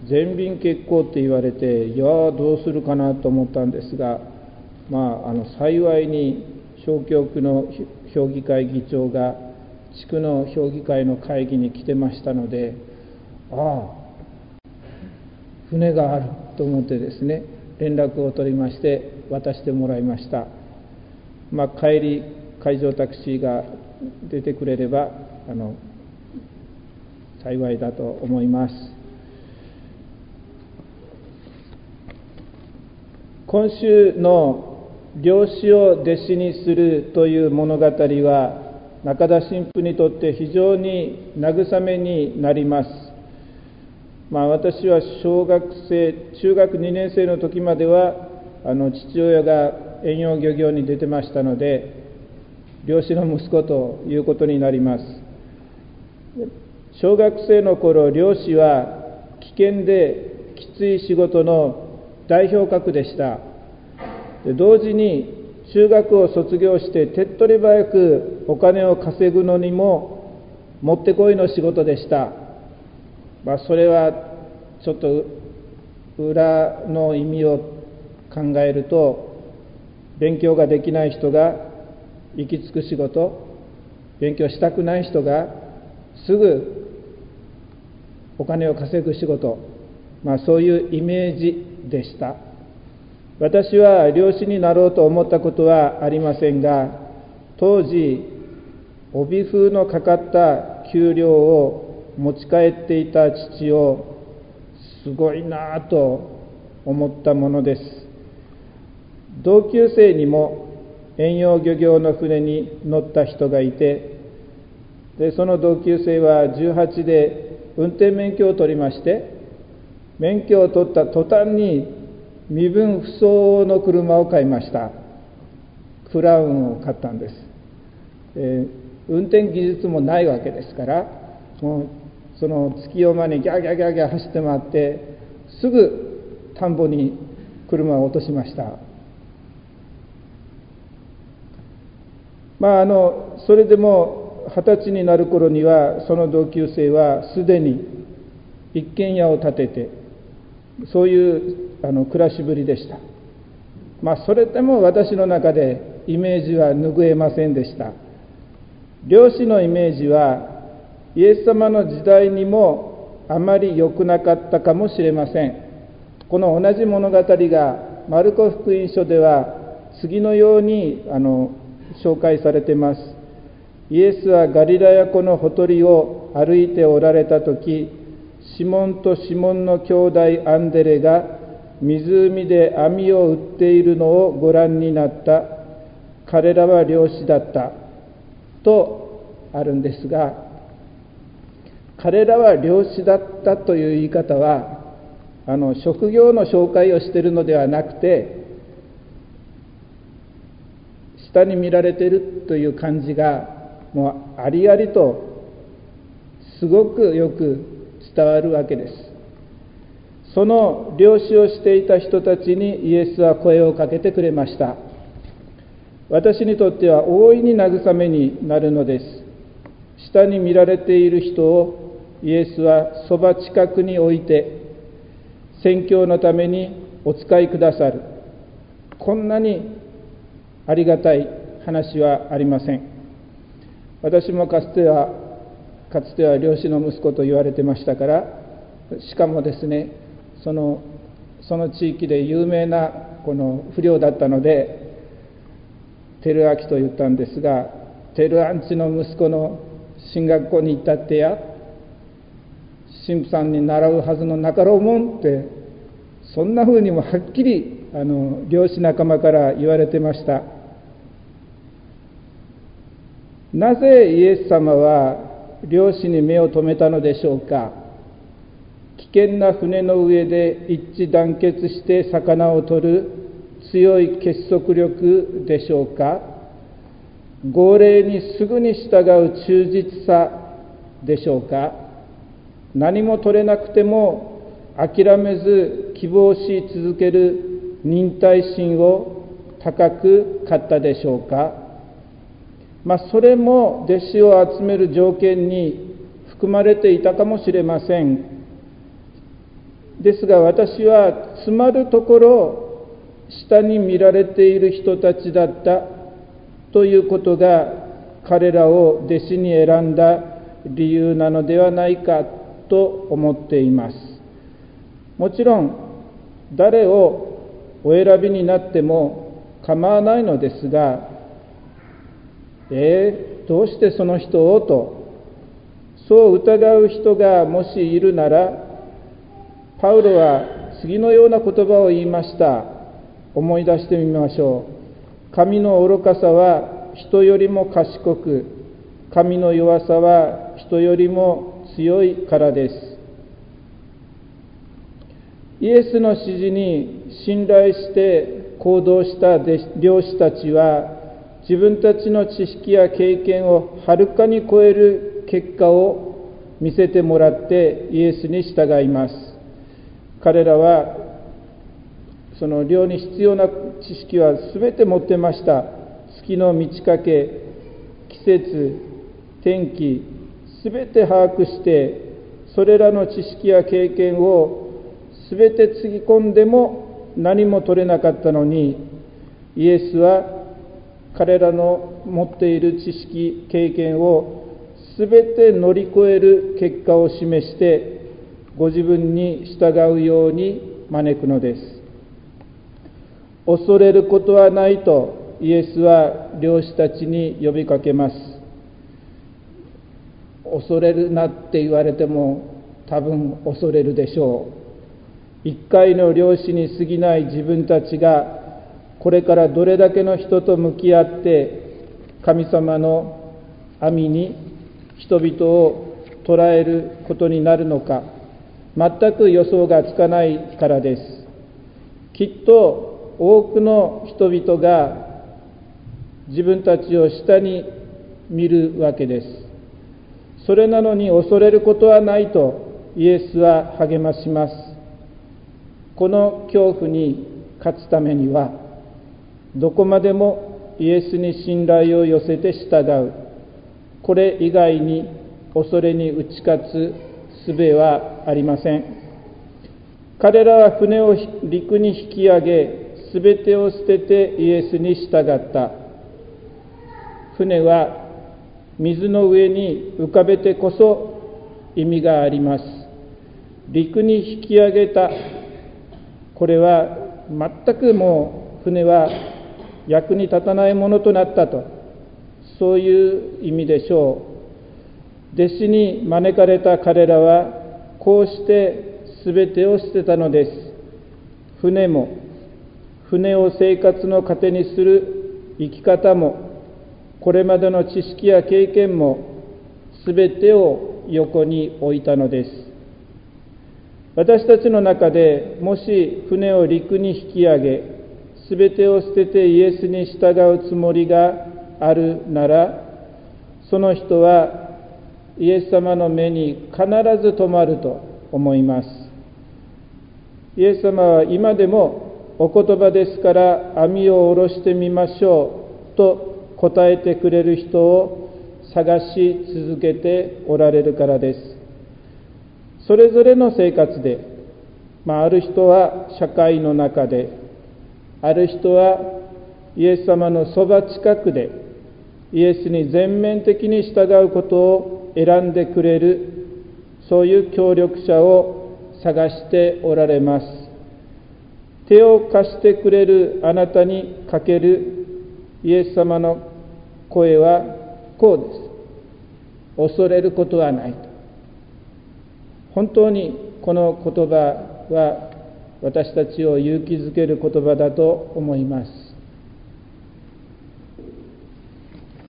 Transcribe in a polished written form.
全便欠航って言われて、いやどうするかなと思ったんですが、幸いに小教区の評議会議長が地区の評議会の会議に来てましたので、船があると思ってですね、連絡を取りまして渡してもらいました。帰り海上タクシーが出てくれれば幸いだと思います。今週の漁師を弟子にするという物語は中田神父にとって非常に慰めになります。私は中学2年生の時までは父親が遠洋漁業に出てましたので、漁師の息子ということになります。小学生の頃、漁師は危険できつい仕事の代表格でした。同時に中学を卒業して手っ取り早くお金を稼ぐのにももってこいの仕事でした。それはちょっと裏の意味を考えると、勉強ができない人が行き着く仕事、勉強したくない人がすぐお金を稼ぐ仕事、そういうイメージでした。私は漁師になろうと思ったことはありませんが、当時帯封のかかった給料を持ち帰っていた父をすごいなぁと思ったものです。同級生にも遠洋漁業の船に乗った人がいて、その同級生は18で運転免許を取りまして、免許を取った途端に身分不相応の車を買いました。クラウンを買ったんです。運転技術もないわけですから、もうその月夜間にギャーギャーギャーギャー走って回ってすぐ田んぼに車を落としました。それでも20歳になる頃にはその同級生はすでに一軒家を建てて、そういう暮らしぶりでした。それでも私の中でイメージは拭えませんでした。漁師のイメージはイエス様の時代にもあまり良くなかったかもしれません。この同じ物語がマルコ福音書では次のように紹介されています。イエスはガリラヤ湖のほとりを歩いておられたとき、シモンとシモンの兄弟アンデレが湖で網を打っているのをご覧になった。彼らは漁師だったとあるんですが、彼らは漁師だったという言い方は職業の紹介をしているのではなくて、下に見られているという感じがもうありありとすごくよく伝わるわけです。その漁師をしていた人たちにイエスは声をかけてくれました。私にとっては大いに慰めになるのです。下に見られている人をイエスはそば近くに置いて宣教のためにお使いくださる。こんなにありがたい話はありません。私もかつては漁師の息子と言われてましたから、しかもですね、その地域で有名なこの不良だったので、テルアキと言ったんですが、テルアンチの息子の進学校に行ったってや、神父さんに習うはずのなかろうもんって、そんな風にもはっきり漁師仲間から言われてました。なぜイエス様は漁師に目を留めたのでしょうか。危険な船の上で一致団結して魚を取る強い結束力でしょうか。号令にすぐに従う忠実さでしょうか。何も取れなくても諦めず希望し続ける忍耐心を高く買ったでしょうか。それも弟子を集める条件に含まれていたかもしれません。 ですが私はつまるところ下に見られている人たちだったということが彼らを弟子に選んだ理由なのではないかと思っています。もちろん誰をお選びになっても構わないのですが、どうしてその人をとそう疑う人がもしいるなら、パウロは次のような言葉を言いました。思い出してみましょう。神の愚かさは人よりも賢く、神の弱さは人よりも強いからです。イエスの指示に信頼して行動した漁師たちは、自分たちの知識や経験をはるかに超える結果を見せてもらってイエスに従います。彼らはその漁に必要な知識は全て持ってました。月の満ち欠け、季節、天気、全て把握して、それらの知識や経験を全てつぎ込んでも何も取れなかったのに、イエスは彼らの持っている知識、経験を全て乗り越える結果を示して、ご自分に従うように招くのです。恐れることはないとイエスは漁師たちに呼びかけます。恐れるなって言われても多分恐れるでしょう。一回の漁師に過ぎない自分たちがこれからどれだけの人と向き合って神様の網に人々を捉えることになるのか、全く予想がつかないからです。きっと多くの人々が自分たちを下に見るわけです。それなのに恐れることはないとイエスは励まします。この恐怖に勝つためには、どこまでもイエスに信頼を寄せて従う、これ以外に恐れに打ち勝つ術はありません。彼らは船を陸に引き上げ、すべてを捨ててイエスに従った。船は水の上に浮かべてこそ意味があります。陸に引き上げた、これは全くもう船は役に立たないものとなったと、そういう意味でしょう。弟子に招かれた彼らはこうして全てを捨てたのです。船も、船を生活の糧にする生き方も、これまでの知識や経験も全てを横に置いたのです。私たちの中でもし船を陸に引き上げ、全てを捨ててイエスに従うつもりがあるなら、その人はイエス様の目に必ず留まると思います。イエス様は今でもお言葉ですから網を下ろしてみましょうと答えてくれる人を探し続けておられるからです。それぞれの生活で、ある人は社会の中で、ある人はイエス様のそば近くで、イエスに全面的に従うことを選んでくれる、そういう協力者を探しておられます。手を貸してくれるあなたにかけるイエス様の声はこうです。恐れることはないと。本当にこの言葉は私たちを勇気づける言葉だと思います。